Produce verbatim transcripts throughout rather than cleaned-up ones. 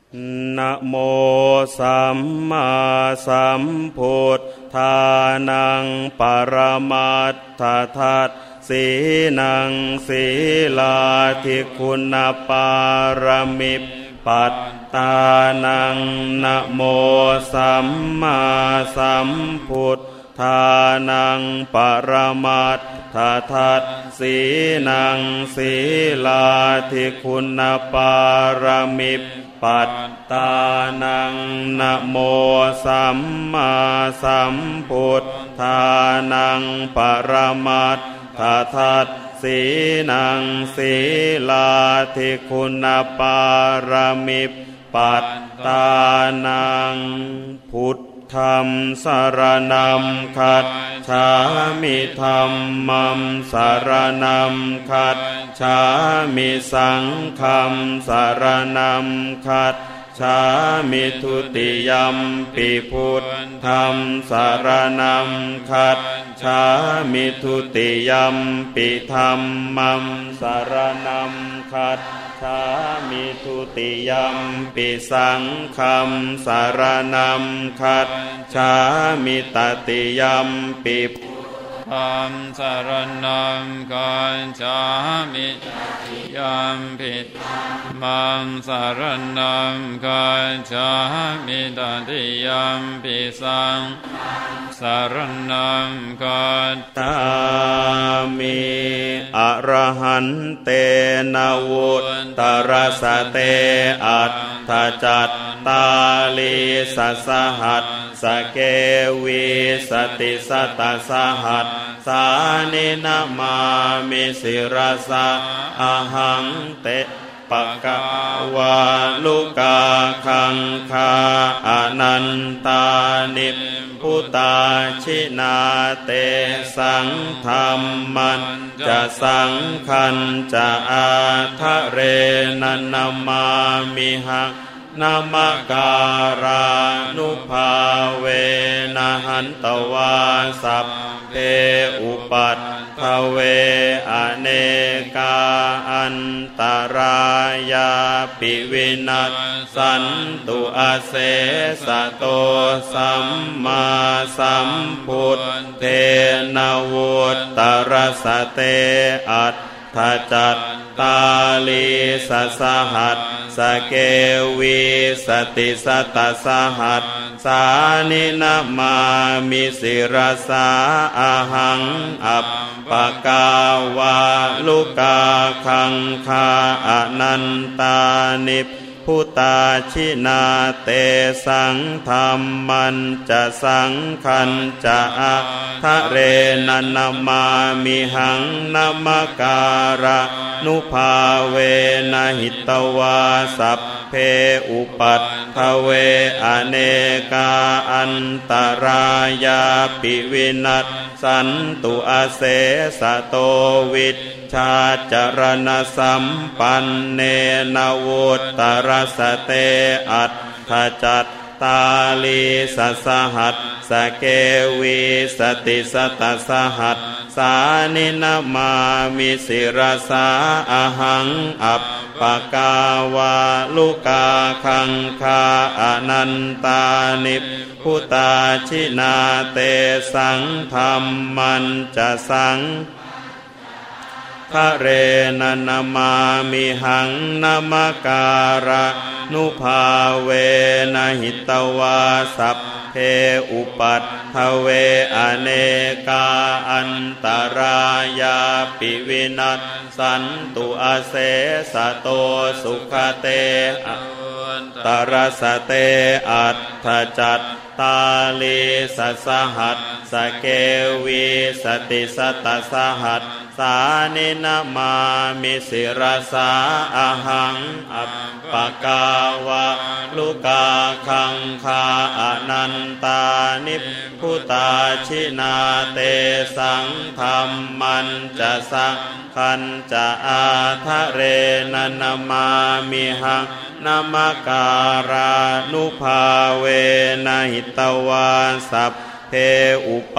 นะโมสัมมาสัมพุทธานังปรมัตถทัสสีนังศีลาธิคุณปารมิปัตตานังนะโมสัมมาสัมพุทธานังปรมัตถทัสสีนังศีลาธิคุณปารมิปัตตานังนะโมสัมมาสัมพุทธานังปรมัตถทัสสีนังศีลาธิคุณปารมิปัตตานังพุทธัมสรณัมคัจฉามิธัมมัมสรณัมคัจฉามิสังฆัมสรณัมคัจฉามิทุติยัมปิพุทธัมสรณัมคัจฉามิทุติยัมปิธัมมัมสรณัมคัจฉามิทุติยัมปิสังฆัมสรณัมคัจฉามิตติยัมปิธัมสรณัมคัจฉามิยัมปิมัมสรณัมคัจฉามิตติยัมปิสังสรณัมคัจฉามิอรหันเตนะวุตตรสเตอัตถจัตตาลีสัสหัสสเกวิสติสัตตสหัสสานินามามิสิรสะอะหังเตปะกะวาลุกาคังคาอนันตานิพุตาชินาเตสังธัมมันจะสังคันจะอาทะเรนันนามามิหังนามาการานุภาเวนะหันตวาสัพเพอุปัฏฐเวอเนกาอันตรายาปิวินัสสันตุอาเสสะโตสัมมาสัมพุทเทนะวุตตรสเตอัตถจัตตาลีสัสหัสสเกวิสติสัตตสหัสสานินามามิสิรสาอะหังอัปปะกาวาลุกาคังคาอนันตานิพุตาชินาเตสังธัมมันจะสังคันจะอะทะเรนันนามามิหังนามาการะนุภาเวนะหิตวาสัพเพอุปัฏฐเวอเนกาอันตรายาปิวินัสสันตุอาเสสะโตวิชชาจรณสัมปันเนนะวุตตรสเตอัตถจัตตาลีสัสหัสสเกวิสติสัตตสหัสสานินามามิสิรสาอะหังอัปปะกาวาลุกาคังคาอนันตานิพุตาชินาเตสังธัมมันจะสังทะเรนันนามามิหังนามาการะนุภาเวนะหิตวาสัพเพอุปัฏฐเวอเนกาอันตรายาปิวินัสสันตุอาเสสะโตสุขเตตรสเตอัตถจัตตาลีสัสหัสสเกวิสติสัตตสหัสสานินามามิสิรสาอะหังอัปปะกาวะลุกาคังคาอนันตานิพุตาชินาเตสังธัมมันจะสังคันจะอาทะเรนันนามามิหังนามาการานุภาเวนะหิตวาสัพเพอุปัฏฐ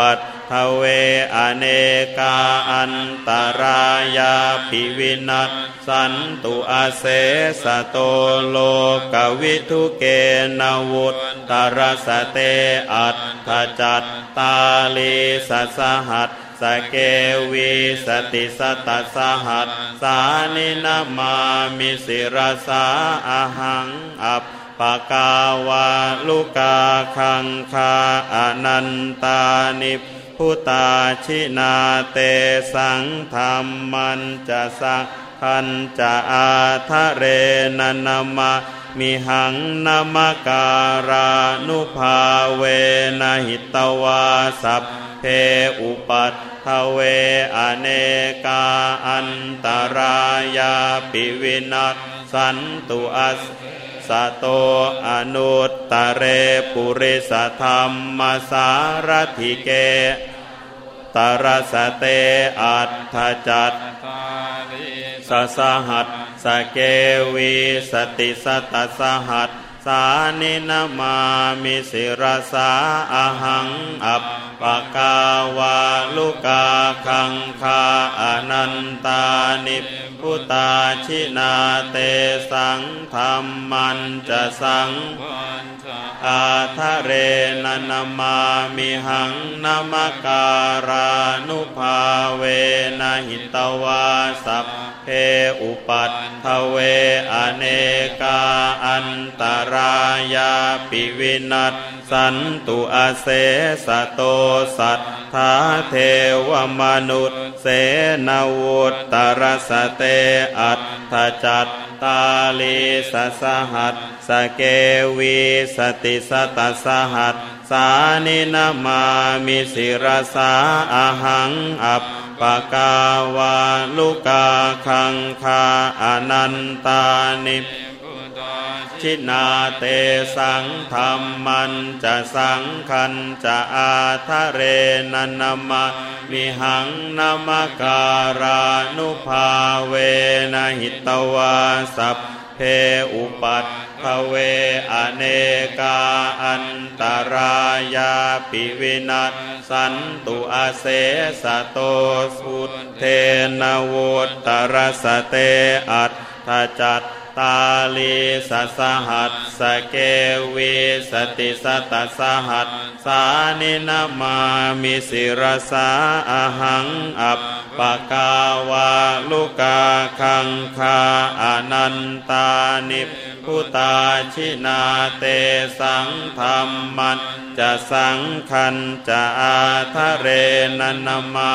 ทเวอเนกาอันตรายาปิวินัสสันตุอาเสสโตโลกวิทุเกนวุตตรสเตอัตถจัตตาลีสสหัสสเกวีสติสตัสสหัสสานินามามิสิรสาอาหังอัปปะกาวาลุกาคังคาอนันตานิพุตาชินาเตสังธรรมันจะสังคันจะอาทะเรนนามามิหังนามการานุภาเวนะหิตวาสัพเพอุปัฏฐเวอเนกาอันตรายาปิวินัสสันตุอัสสโตอนุตตะเรปุริสธรรมสารถิเกตรสเตอัตถจัตสสหัสสเกวีสติสตัสสหัสสานินามามิสิรสาอาหังอัปปะกาวาลุกาคังคาอนันตานิพุตาชินาเตสังธรรมันจะสังอาทะเรนนามามิหังนามการานุภาเวนะหิตวาสัพเพอุปัฏฐเวอเนกาอันตรายาปิวินัสสันตุอาเสสโตสัทธาเทวมนุษย์เสนาวุตตรสเตอัตถจัตตาลีสสหัสสเกวีสติสตัสสหัสสานินามามิสิรสาอาหังอัปปะกาวาลุกาคังคาอนันตานิชินาเตสังธรรมันจะสังคันจะอาทะเรนนามามิหังนามการานุภาเวนะหิตวาสัพเพอุปัฏฐเวอเนกาอันตรายาปิวินัสสันตุอาเสสโตสุทเทนวุตตรสเตอัตถจัตตาลีสสหัสสเกวีสติสตัสสหัสสานินามามิสิรสาอาหังอัปปะกาวาลุกาคังคาอนันตานิพุตาชินาเตสังธรรมันจะสังคันจะอาทะเรนนามา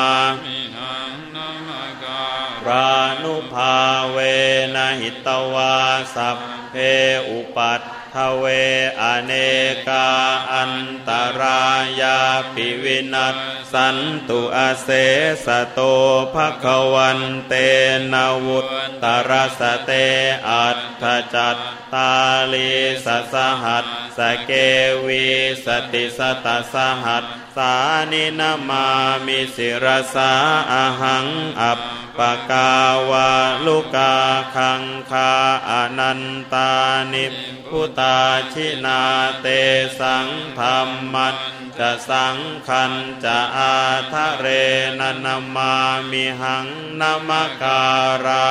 รานุภาเวนะหิตวาสัพเพอุปัฏฐเวอเนกาอันตรายาปิวินัสสันตุอาเสสโตภควันเตนวุตตรสเตอัตถจัตตาลีสสหัสสเกวีสติสตัสสหัสสานินามามิสิรสาอาหังอัปปะกาวาลุกาคังคาอนันตานิพุตาชินาเตสังธรรมันจะสังคันจะอาทะเรนนามามิหังนามการา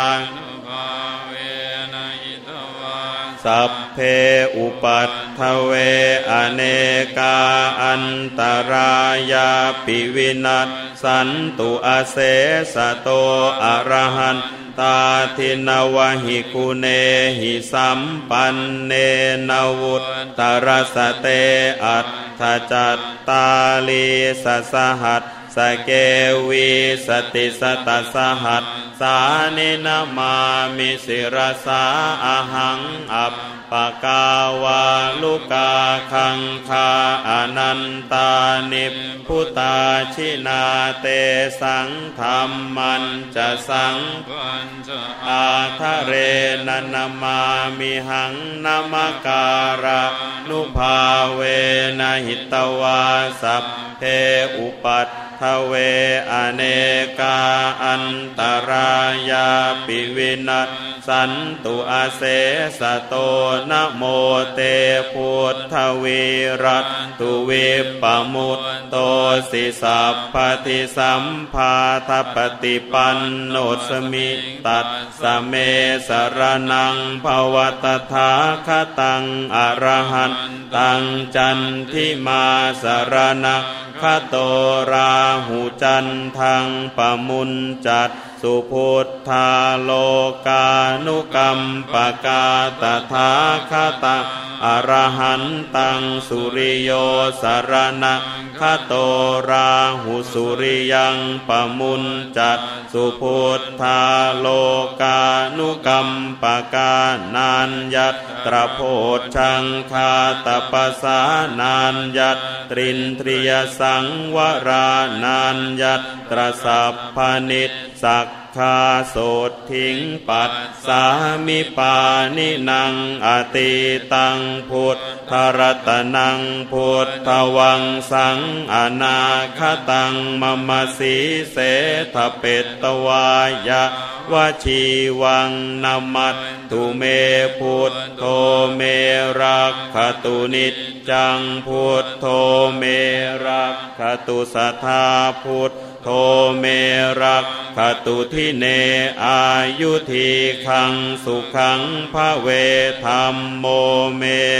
สัพเพอุปัฏฐเวอเนกาอันตรายาปิวินัสสันตุอาเสสโตอะระหันตาทินวหิกุเนหิสัมปันเนนวุตตรสเตอัตถจัตตาลีสสหัสสเกวีสติสตัสสหัสสานินามามิสิรสาอาหังอัปปะกาวาลุกาคังคาอนันตานิพุตาชินาเตสังธรรมันจะสังอาทะเรนนามามิหังนามการานุภาเวนะหิตวาสัพเพอุปัฏฐทเวอเนกาอันตรายาปิวินัสสันตุอาเสสโตนะโมเตพุทธวิรัตตุวิปมุตโตสิสัพพทิสัมภาทปฏิปันโนสมิตัสสะเมสรณังภวตถาคตังอรหันตังจันทิมาสรณะคโตราหุจันทังปมุญจัตสุพุทธาโลกานุกัมปกาตถาคตาอรหันตังสุริโยสรณะคโตราหุสุริยังปมุญจัตสุพุทธาโลกานุกัมปกานัญญัตตรโพชังคาตปัสสานัญญัตตรินทริยสังวรานัญญัตตรสัพพนิสสักคาโสทิงปัสสามิปานินังอติตังพุทธรัตนังพุทธวังสังอนาคตังมมสีเสทเปตวายะวชีวังนามัตตุเมพุทโธเมรักขตุนิจจังพุทโธเมรักขตุสัทธาพุทโธเมรักขตุทิเนอายุทีขังสุขังภเวธัมโมเม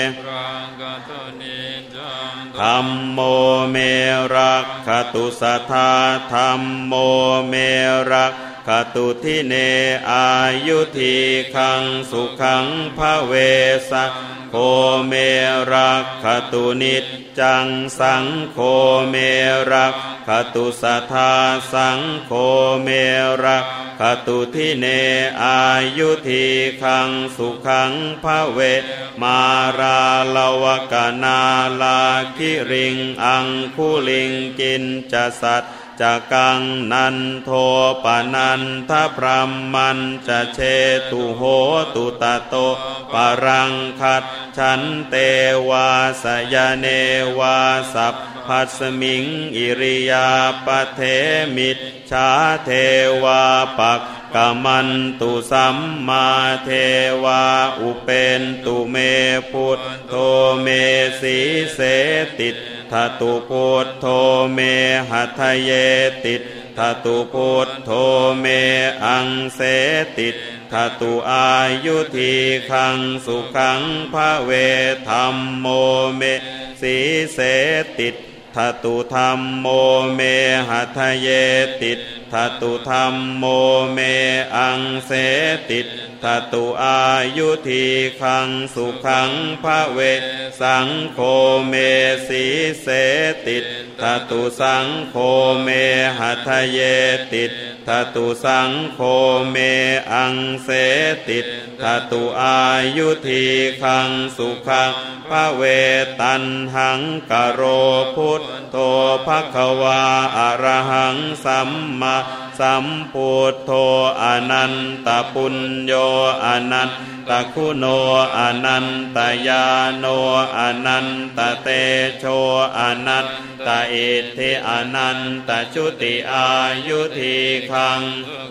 ธัมโมเมรักขตุสัทธาธัมโมเมรักขตุทิเนอายุทีขังสุขังภเวสังโฆเมรักขตุนิจจังสังโฆเมรักขตุสัทธาสังโฆเมรักขตุทิเนอายุทีขังสุขังภเวมาราลวกนาลาคิริงอังคุลิงกินจสัตจักังนันโทปนันทพรหมันจะเชตุโหตุตโตปรังคัจฉันเตวาสยเนวาสัพพัสมิงอิริยาปเทมิจฉาเทวาปักกมันตุสัมมาเทวาอุเปนตุเมพุทโธเมสีเสติทตุพุทโธเมหัทเยติทตุพุทโธเมอังเสติทตุอายุทีขังสุขังภเวธัมโมเมสีเสติทตุธัมโมเมหัทเยติทตุธัมโมเมอังเสติทตุอายุทีขังสุขังภเวสังโฆเมสีเสติทตุสังโฆเมหัทเยติทตุสังโฆเมอังเสติทตุอายุทีขังสุขังภเวตันหังกโรพุทโธภควาอรหังสัมมาสัมพุทโธอนันตปุญโญอนันตคุณโนอนันตญาโนอนันตเตโชอนันตอิทธิอนันตชุติอายุทีขัง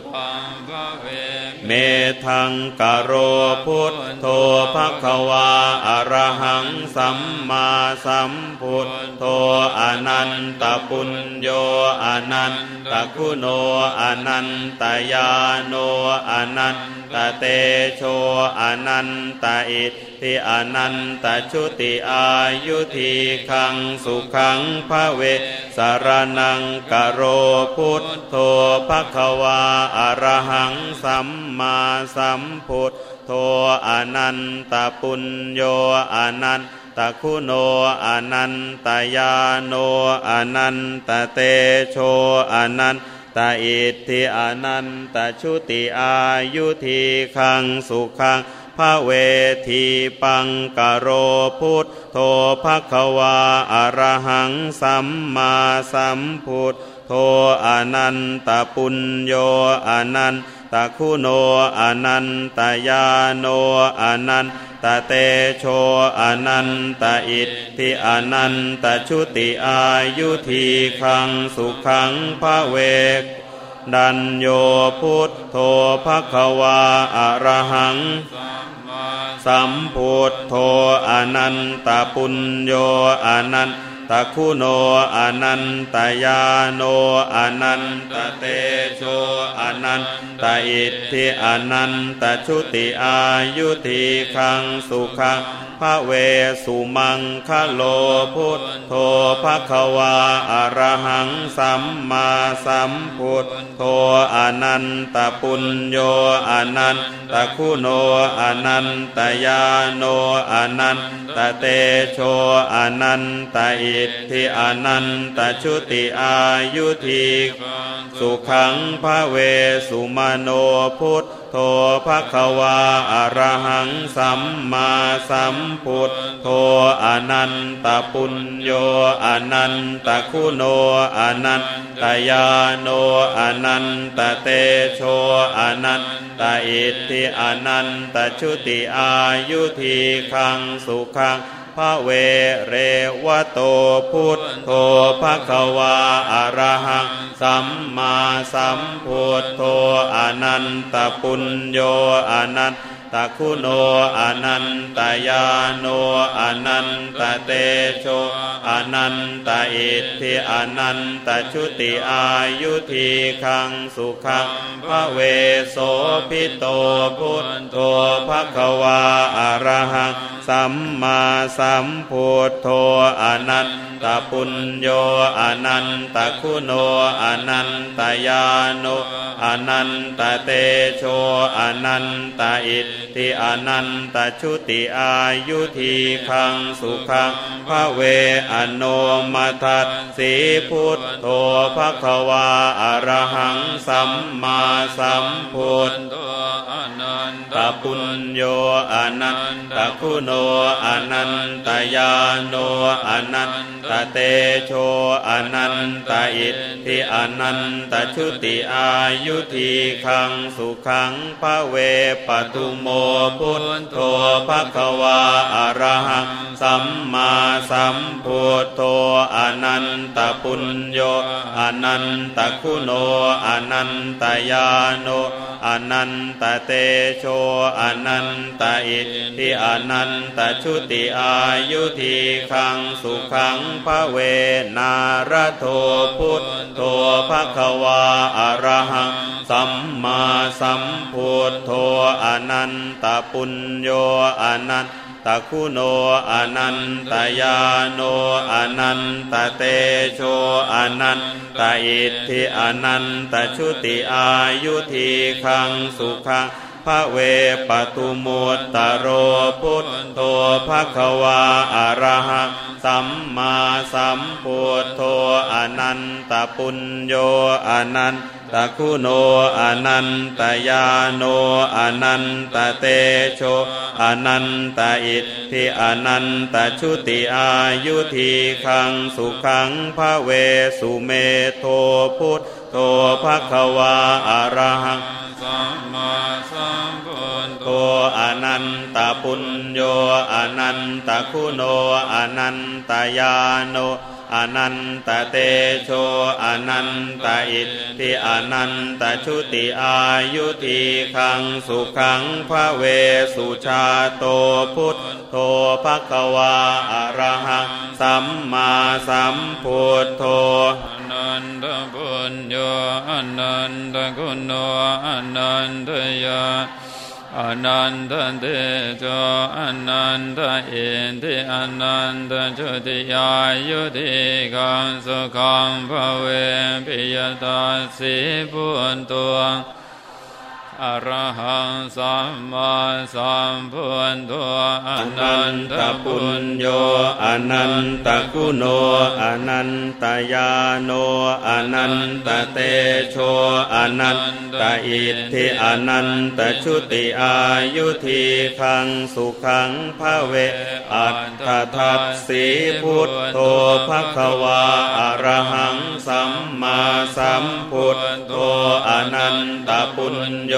เมทังกโรพุทโธภควาอรหังสัมมาสัมพุทโธอนันตปุญโญอนันตคุณโนอนันตญาโนอนันตเตโชอนันตอิทธิอนันตชุติอายุทีขังสุขังภเวสรนังกโรพุทโธภควาอรหังสัมมาสัมพุทโธอนันตปุญโญอนันตคุณโนอนันตญาโนอนันตเตโชอนันตอิทธิอนันตชุติอายุทีขังสุขังภเวทีปังกโรพุทโธภควาอรหังสัมมาสัมพุทโธอนันตปุญโญอนันตตคุโนอนันตญาโนอนันตเตโชอนันตอิทธิอนันตชุติอายุทีขังสุขังภเวกดัญโยพุทโธภควาอะระหังสัมพุทโธอนันตปุญโยอนันตคุโนอนันตญาโนอนันตเตโชอนันตอิทธิอนันตชุติอายุทีขังสุขังภเวสุมังคโลพุทโธภควาอะระหังสัมมาสัมพุทโธอนันตปุญโยอนันตคุโนอนันตญาโนอนันตเตโชอนันตอิทธิอนันตชุติอายุทีสุขังภเวสุมโนพุทโธภควาอะระหังสัมมาสัมพุทโธอนันตปุญโยอนันตคุโนอนันตญาโนอนันตเตโชอนันตอิทธิอนันตชุติอายุทีขังสุขังภเวเรวโตพุทโธภควาอะระหังสัมมาสัมพุทโธอนันตปุญโยอนันตคุโนอนันตญาโนอนันตเตโชอนันตอิทธิอนันตชุติอายุทีขังสุขังภเวโสภิโตพุทโธภควาอะระหังสัมมาสัมพุทโธอนันตปุญโยอนันตคุโนอนันตญาโนอนันตเตโชอนันตอิทธิอนันตชุติอายุทีขังสุขังภเวอโนมัทธัสสีพุทโธภควาอะระหังสัมมาสัมพุทโธอนันตปุญโยอนันตคุโนอนันตญาโนอนันตเตโชอนันตอิทธิอนันตชุติอายุทีขังสุขังภเวปทุโมพุทโธภควาอะระหังสัมมาสัมพุทโธอนันตปุญโยอนันตคุโนอนันตญาโนอนันตเตโชอนันตอิทธิอนันตชุติอายุทีขังสุขังภเวนารโทพุทโธภควาอะระหังสัมมาสัมพุทโธอนันตปุญโยอนันตคุโนอนันตญาโนอนันตเตโชอนันตอิทธิอนันตชุติอายุทีขังสุขังภเวปตุมุตตโรพุทโธภควาอะระหังสัมมาสัมพุทโธอนันตปุญโยอนันตคุโนอนันตญาโนอนันตเตโชอนันตอิทธิอนันตชุติอายุทีขังสุขังภเวสุเมโทพุทโธภควาอะระหังสัมมาสัมพุทโธอนันตปุญโยอนันตคุโนอนันตญาโนอนันตเตโชอนันตอิทธิอนันตชุติอายุทีขังสุขังภเวสุชาโตพุทโธภควาอะระหังสัมมาสัมพุทโธอนันตปุญโยอนันตคุโนอนันตญาอนันตเตโชอนันตอิทธิอนันตชุติอายุทีขังสุขังภเวปิยตัสสิพุทโธอะระหังสัมมาสัมพุทโธอนันตปุญโยอนันตคุโนอนันตญาโนอนันตเตโชอนันตอิทธิอนันตชุติอายุทีขังสุขังภเวอัตถทัสสีพุทโธภควาอะระหังสัมมาสัมพุทโธอนันตปุญโย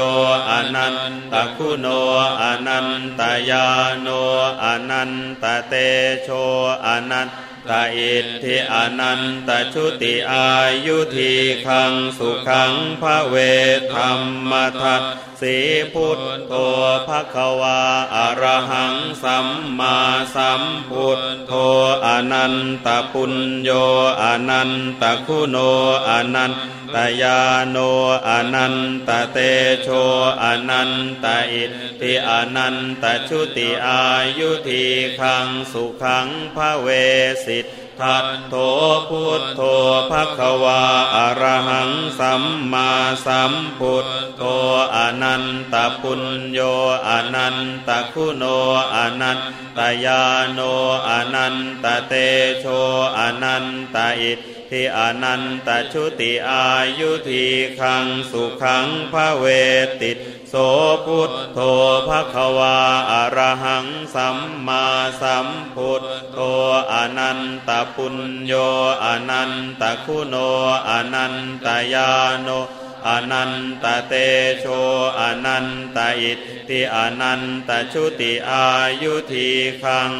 อนันตคุณโนอนันตญาโนอนันตเตโชอนันตอิทธิอนันตชุติอายุทีขังสุขังภเวธัมมทัสสีพุทโธภควาอรหังสัมมาสัมพุทโธอนันตปุญโญอนันตคุณโนอนันตญาโนอนันตเตโชอนันตอิทธิอนันตชุติอายุทีขังสุขังภเวสิทธัตโธพุทโธภควาอรหังสัมมาสัมพุทโธอนันตปุญโญอนันตคุณโนอนันตญาโนอนันตเตโชอนันตอิทธิอนันตชุติอายุทีขังสุขังภเวติโสพุทโธภควาอรหังสัมมาสัมพุทโธอนันตปุญโญอนันตคุณโนอนันตญาโนอนันตเตโชอนันตอิทธิอนันตชุติอายุทีขัง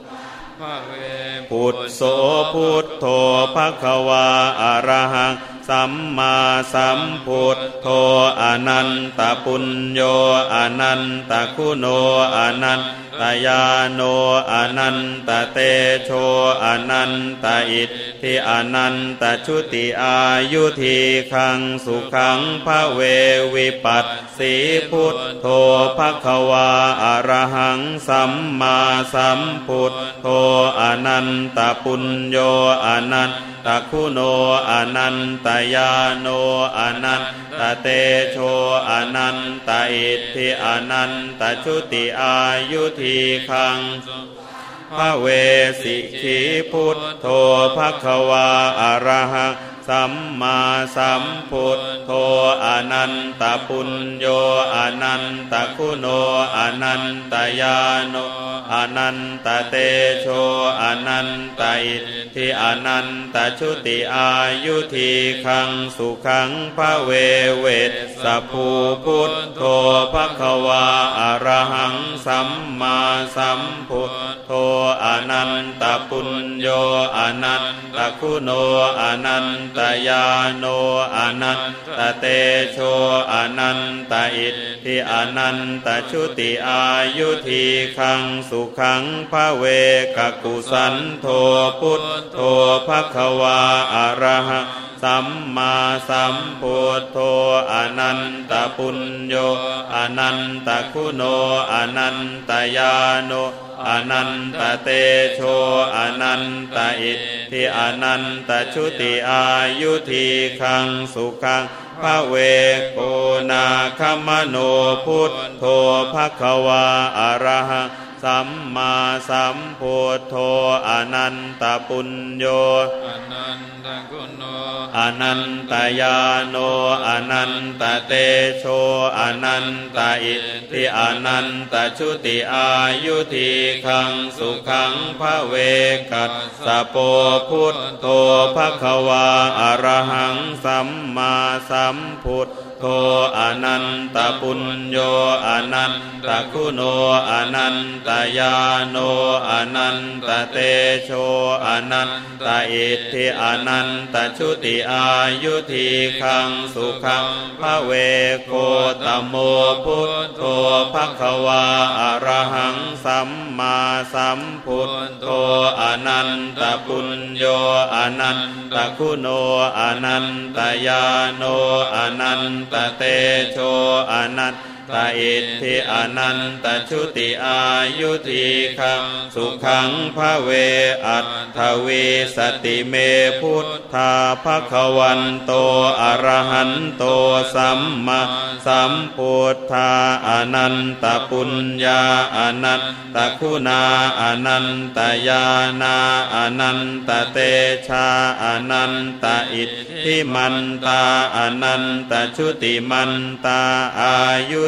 พุทโสพุทโธภควาอรหังสัมมาสัมพุทโธอนันตปุญโญอนันตคุณโนอนันตญาโนอนันตเตโชอนันตอิทธิอนันตชุติอายุทีขังสุขังภเววิปัสสีพุทโธภควาอรหังสัมมาสัมพุทโธอนันตปุญโญอนันตคุณโนอนันตญาโนอนันตเตโชอนันตอิทธิอนันตชุติอายุทีขังภเวสิขีพุทโธภควาอรหังสัมมาสัมพุทโธอนันตปุญโญอนันตคุณโนอนันตญาโนอนันตเตโชอนันตอิทธิอนันตชุติอายุทีขังสุขังภเวเวสสัพพูพุทโธภควาอรหังสัมมาสัมพุทโธอนันตปุญโญอนันตคุณโนอนันตญาโนอนันตเตโชอนันตอิทธิอนันตชุติอายุทีขังสุขังภเวกกุสันโธพุทโธภควาอรหังสัมมาสัมพุทโธอนันตปุญโญอนันตคุณโนอนันตญาโนอนันตเตโชอนันตอิทธิอนันตชุติอายุทีขังสุขังภเวโกนาคมโนพุทโธภควาอรหังสัมมาสัมพุทโธอนันตปุญโญอนันตคุณโนอนันตญาโนอนันตเตโชอนันตอิทธิอนันตชุติอายุทีขังสุขังภเวกัสสะโปพุทโธภควาอรหังสัมมาสัมพุทโธอนันตปุญโญอนันตคุณโนอนันตญาโนอนันตเตโชอนันตอิทธิอนันตชุติอายุทีขังสุขังภเวโคตโมพุทโธภควาอรหังสัมมาสัมพุทโธอนันตปุญโญอนันตคุณโนอนันตญาโนอนันตเตโชอนันตอิทธิอนันตชุติอายุทีขังสุขังภเวอัตถวีสติเมพุทธาภควันโตอรหันโตสัมมาสัมพุทธาอนันตปุญญาอนันตคุณาอนันตญาณาอนันตเตชาอนันตอิทธิมันตาอนันตชุติมันตาอายุ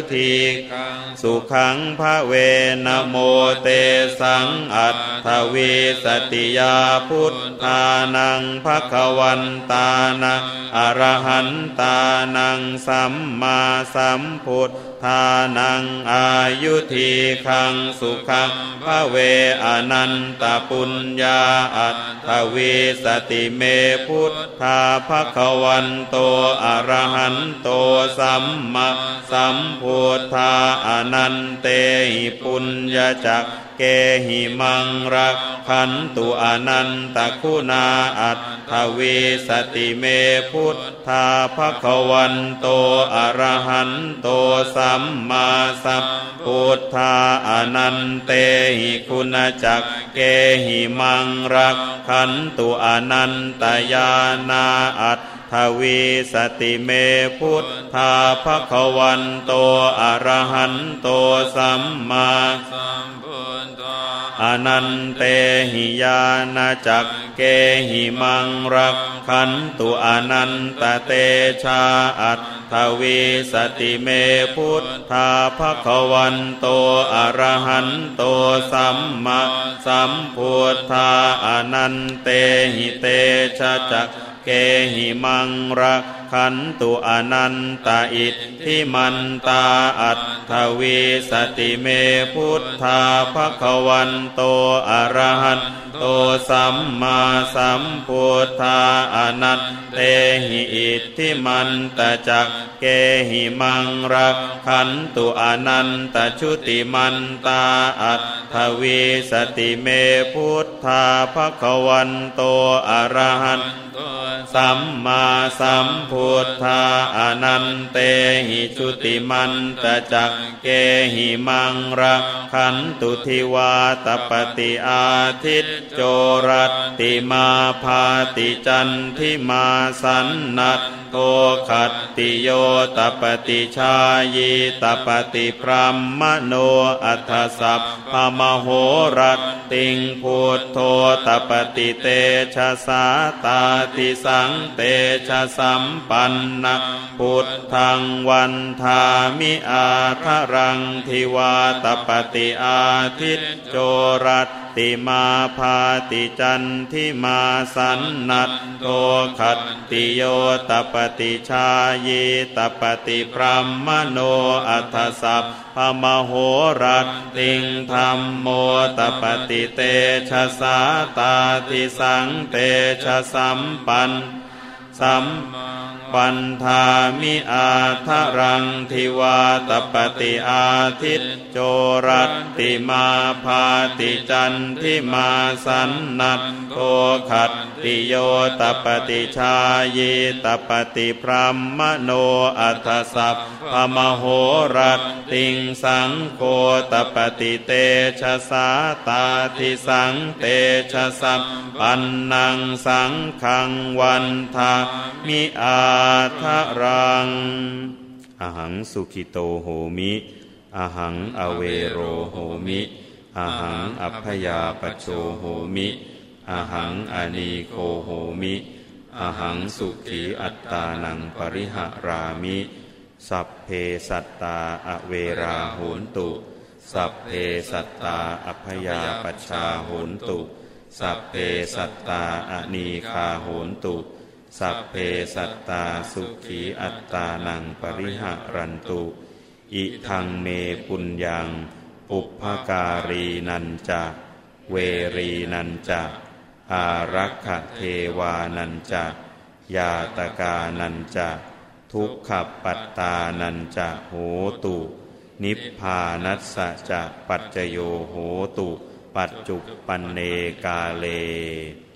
ธีสุขังภเวนะโมเตสังอัตถวิสติยาพุทธานังภวันตานังอรหันตานังสัมมาสัมพุทธานังอายุทีขังสุขังภเวอนันตปุญญาอัตถวิสติเมพุทธาภวันโตอรหันโตสัมมาสัมพุทธาอนันเตหิปุญญจักเกหิมังรักขันตุอนันตคุณาอัตถวิสติเมพุทธาภวันโตอรหันโตสัมมาสัมพุทธาอนันเตหิคุณจักเกหิมังรักขันตุอนันตญาณาอัตถวิสติเมพุทธาภวันโตอรหันโตสัมมาสัมพุทธาอนันเตหิญาณจักเกหิมังรักขันตุอนันตเตชาอัตถวิสติเมพุทธาภวันโตอรหันโตสัมมาสัมพุทธาอนันเตหิเตชะจักเกหิมังรักขันตุอนันตอิทธิมันตาอัตถวิสติเมพุทธาภวันโตอรหันโตสัมมาสัมพุทธาอนันเตหิอิทธิมันตจักเกหิมังรักขันตุอนันตชุติมันตาอัตถวิสติเมพุทธาภวันโตอรหันสัมมาสัมพุทธาอนันเตหิชุติมันตจักเกหิมังรักขันตุทิวาตปฏิอาทิตโจรัตติมาภาติจันทิมาสันนัตโตขัตติโยตปฏิชายิตปฏิพรหมโนอัฏฐสัพพมโหรัตติงพุทโธตปฏิเตชะสาตาติสังเตชะสัมปันนะพุทธังวันทามิอาทะรังทิวาตปฏิอาทิตโจรัตติมาภาติจันทิมาสันนัตโตขัตติโยตปฏิชายิตปฏิพรหมโนอัฏฐสัพพมโหรัตติงธัมโมตปฏิเตชะสาตาติสังเตชะสัมปันสัมปันธามิอาทะรังทิวาตปฏิอาทิตโจรัตติมาภาติจันทิมาสันนัตโตขัตติโยตปฏิชายิตปฏิพรหมโนอัฏฐสัพพมโหรัตติงสังโฆตปฏิเตชะสาตาทิสังเตชะสัมปันนังสังฆังวันทามิอาทะรังอหังสุขิโตโหมิอหังอเวโรโหมิอหังอัพพยาปโชโหมิอหังอนีโคโหมิอหังสุขีอัตตานังปริหรามิสัพเพสัตตาอเวราโหนตุสัพเพสัตตาอัพพยาปชาโหนตุสัพเพสัตตาอนีคาโหนตุสัพเพสัตตาสุขีอัตตานังปริหรันตุอิทังเมปุญญังปุพพการีนันจะเวรีนันจะอารักขเทวานันจะยาตกานันจะทุกขปัตตานันจะโหตุนิพพานัสสะจะปัจจโยโหตุปัจจุปปันเนกาเล